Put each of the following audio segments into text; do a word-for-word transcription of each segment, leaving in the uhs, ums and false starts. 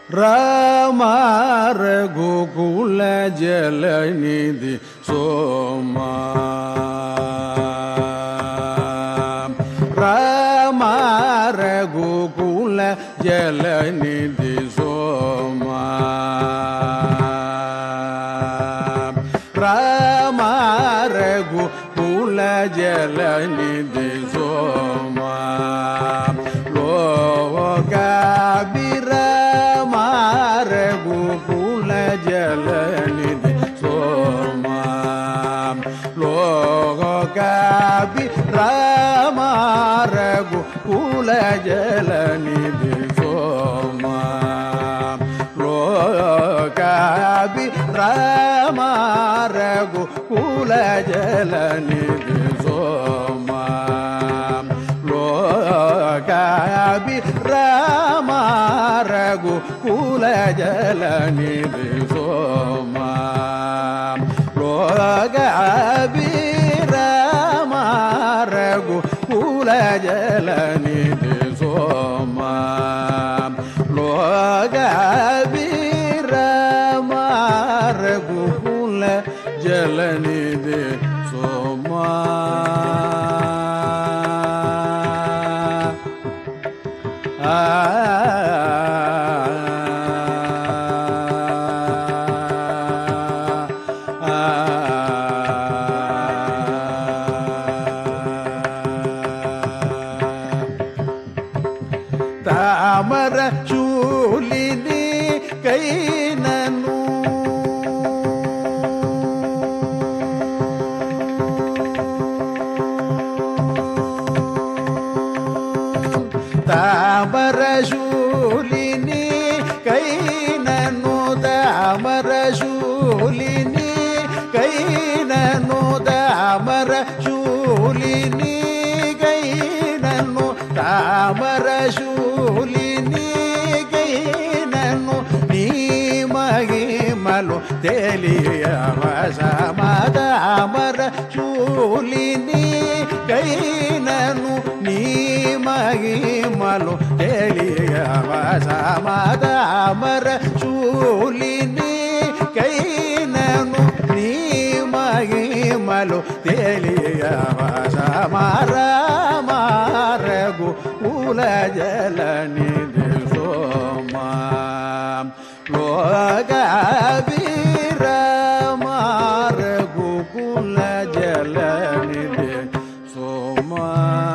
ராம ரகுகுல ஜலநிதி சோமா ராம ரகுகுல ஜலநிதி சோமா ராம ரகுகுல ஜலநிதி சோமா லோகாபிராம ரகுகுல ஜலநிதி சோமா லோகாபிராம ரகுகுல ஜலநிதி சோமா லோகாபிராம ரகுகுல ஜலநிதி சோமா லோகாபிராம ரகுகுல ஜலநிதி சோமா லோகாபிராம ரகுகுல ஜலநிதி சோமா லோகாபிராம ரகுகுல ஜலநிதி சோமா தாமர சூலினி கைனனு தாமர சூலினி கைனனு தாமர சூலினி கைனனு தாமர சூலினி கைனனு தாமர சூலிನಿ ಗೈನನು ನೀ ಮಹಿಮಲು ತಿಳಿಯವ ಸಮದಾಮರ ಶೂಲಿನಿ ಗೈನನು ನೀ ಮಹಿಮಲು ತಿಳಿಯವ ಸಮದಾಮರ ಶೂಲಿನಿ ಗೈನನು ನೀ ಮಹಿಮಲು ತಿಳಿಯವ ಸಮರ ಮಾರಗು ಕುಲ ಜಲನಿಧಿ ಸೋಮಾ ಲೋಕಾಭಿರಾಮ ರಘು ಕುಲ ಜಲನಿಧಿ ಸೋಮಾ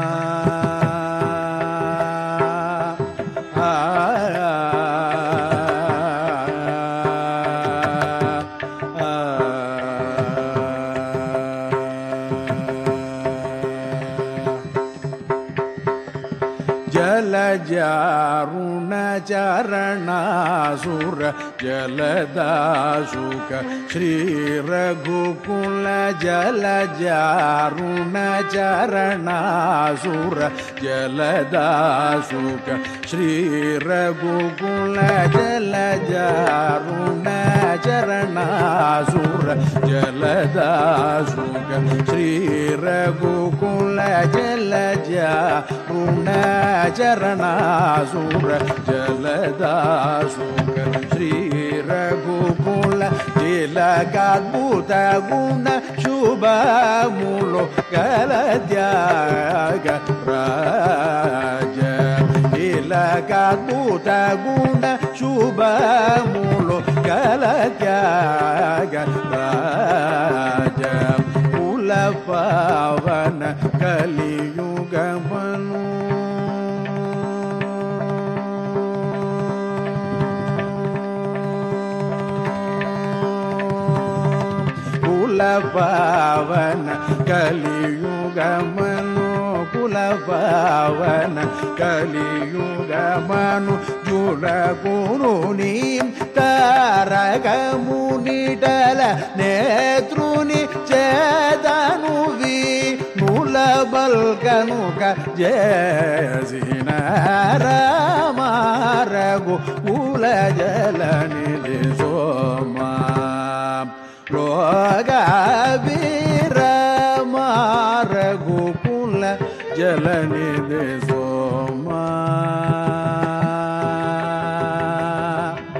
ಜಲಜಾರುಣ ಚರಣಾಸುರ ಜಲದಾಸುಕ ಶ್ರೀ ರಘುಕುಲ ಜಲಜಾರುಣ ಚರಣಾಸುರ ಜಲದಾಸುಕ ಶ್ರೀ ರಘುಕುಲ ಜಲಜಾರುಣ ಚರಣಾಸುರ ಜಲದಾಸುಕ ಶ್ರೀ ರಘುಕುಲ ಜಲಜಾರುಣ ಚರಣಾಸುರ ಜಲದಾಸುಕ ಶ್ರೀ ರಘುಕುಲ ತಿಲಕಾದ್ಭುತ ಗುಣ ಶುಭ ಮೂಲೋ ಕಲತ್ಯಾಗ ರಾಜ ತಿಲಕಾದ್ಭುತ ಗುಣ ಶುಭ ಮೂಲೋ ಕಲತ್ಯಾಗ ರಾಜ ಕುಲ ಪಾವನ ಕಲಿಯುಗಮನು ಕುಲ ಪಾವನ ಕಲಿಯುಗಮನು ಕುಲ ಪಾವನ ಕಲಿಯುಗಮನು ಜುಡ ಗುರು ನೀಂ ತಾರಕ ಮುನಿಟಲ ನೇತ್ರುನಿ ಚೇದನು ವಿ ಮೂಲ ಬಲ್ಕನುಕ ಜಯಸಿನ ರಾಮ ರಘು ಕುಲ ಜಲನಿಧಿ Soma ಲೋಕಾಭಿರಾಮ Raghukula ಜಲನಿಧಿ Soma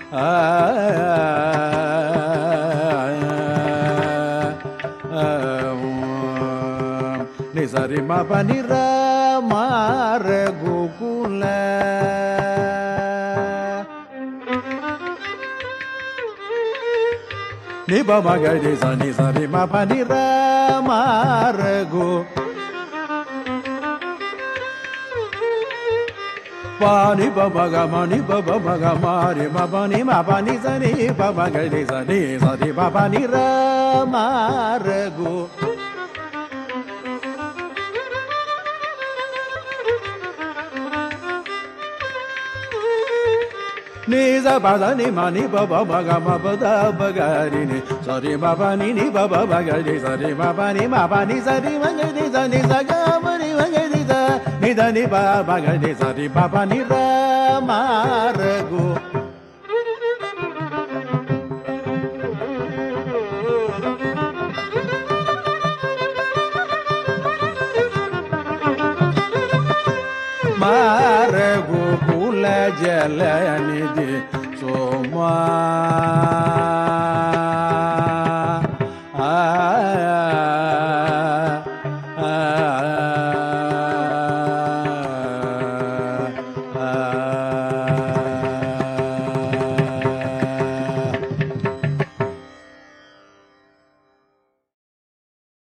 ni sari ma pa ni ra ma re gokula ni ba ma ga ni sa ni sari ma pa ni ra ma re go pa ni ba ba ga ma ni ba ba ba ga ma re ma pa ni ma pa ni sa ni ba ba ga ni sa ni sa ni ba pa ni ra ma re go ni sa ba sa ni ma ni ba ba ba ga ma ba da ba ga ri ni sa ri ma pa ni ni ba ba ba ga ni sa ri ma pa ni ma pa ni sa ri ma ga ni sa ni sa ga ma ni ma ga ni sa ni da ni ba ba ga ni sa ri ma pa ni ra ma re go ma re go kula jala ni di soma ah ah